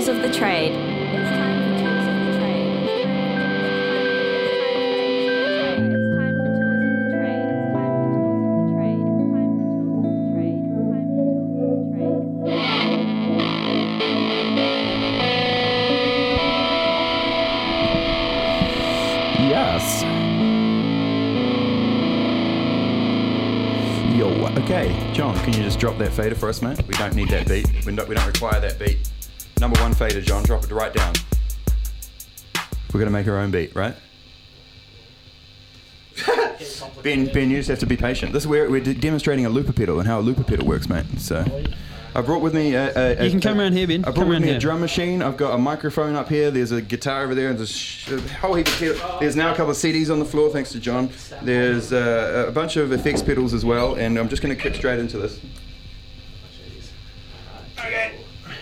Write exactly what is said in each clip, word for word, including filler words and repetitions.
Tools of the Trade. It's time for Tools of the Trade. It's time for Tools of the Trade. It's time for Tools of the Trade. It's time for Tools of the Trade. It's time for Tools of the Trade. Yes. Yo, okay, John, can you just drop that fader for us, mate? We don't need that beat. We don't, we don't require that beat. Number one fader, John, drop it right down. We're gonna make our own beat, right? Ben, Ben, you just have to be patient. This is where we're demonstrating a looper pedal and how a looper pedal works, mate. So, I brought with me a, a, a You can come a, around here, Ben. I brought Come with around me here. a drum machine. I've got a microphone up here. There's a guitar over there, and there's sh- a whole heap of pedals. There's now a couple of C Ds on the floor, thanks to John. There's uh, a bunch of effects pedals as well, and I'm just going to kick straight into this. Okay.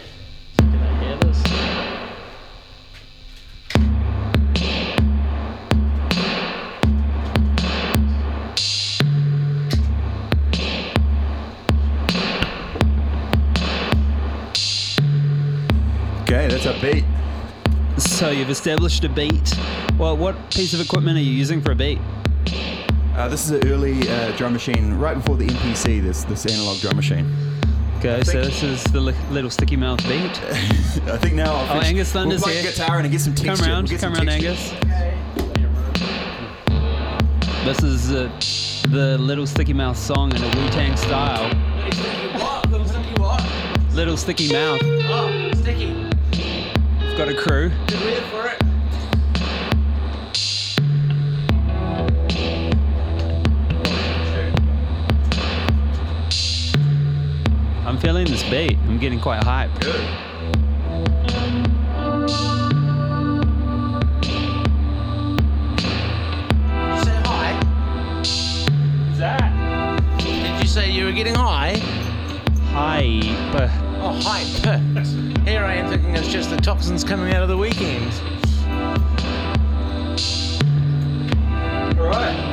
Okay, that's a beat. So you've established a beat. Well, what piece of equipment are you using for a beat? Uh, this is an early uh, drum machine, right before the M P C, this this analog drum machine. Okay, so this is the li- little sticky mouth beat. I think now I'll Oh, finish- Angus Thunder's we'll play here. guitar and get some texture. Come around, we'll get come some around, texture. Angus. This is uh, the Little Sticky Mouth song in a Wu-Tang style. What? Little sticky what? Little Sticky Mouth. Oh, sticky. We've got a crew. Did we for it? I'm feeling this beat. I'm getting quite hyped. Good. Did you say hi? What's that? Did you say you were getting high? Hype. Oh, hype. Here I am thinking it's just the toxins coming out of the weekend. All right.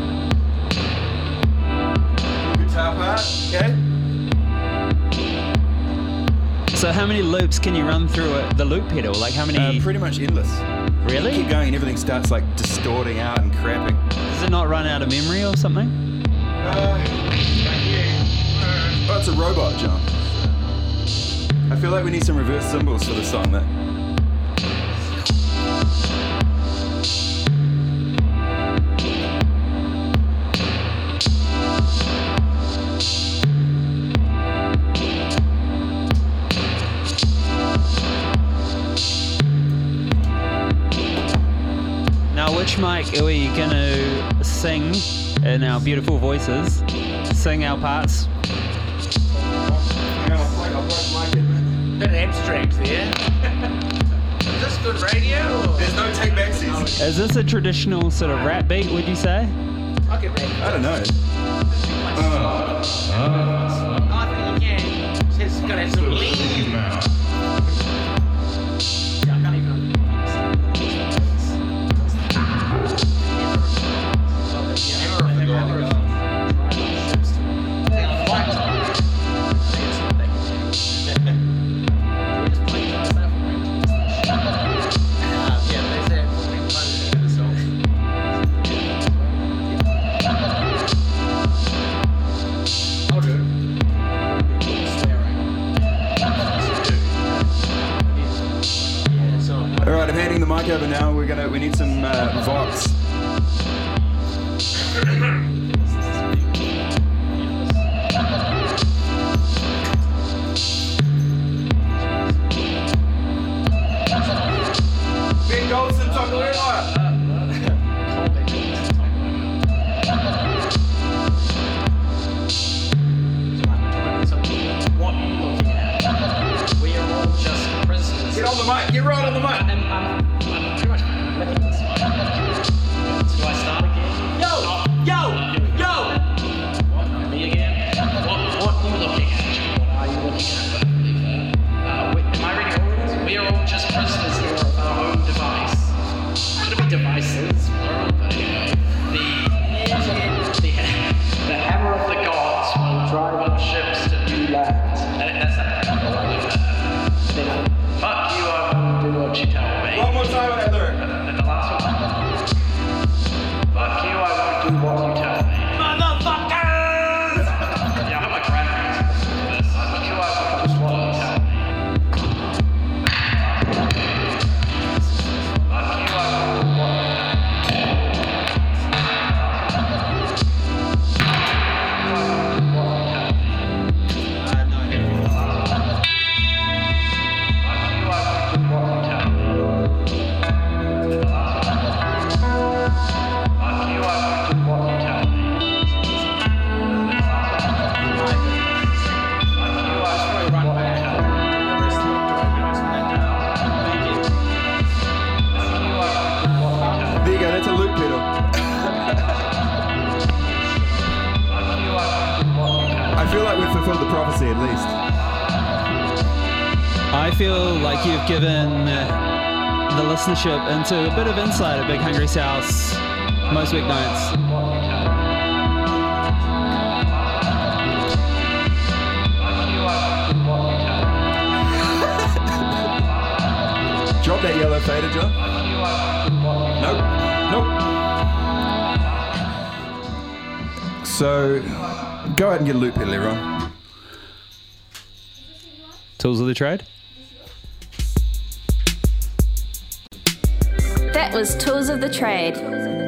Guitar part, okay. So how many loops can you run through it, the loop pedal? Like how many? Uh, pretty much endless. Really? Keep going and everything starts like distorting out and crapping. Does it not run out of memory or something? Uh, oh, it's a robot, John. I feel like we need some reverse cymbals for the song there. Now, which mic are we going to sing in our beautiful voices? Sing our parts? Bit abstract there. Is this good radio? Or? There's no take backsies. Is this a traditional sort of rap beat, would you say? I can rap. I don't know. Uh, I think you can. It's got to have some lean. Yeah, I can't even. I'll do it. Swearing. feel like we've fulfilled the prophecy at least. I feel like you've given the listenership into a bit of insight at Big Hungry South most weeknights. Drop that yellow fader, John. Nope. Nope. So, go out and get a loop pedal, everyone. Tools of the trade. That was Tools of the Trade.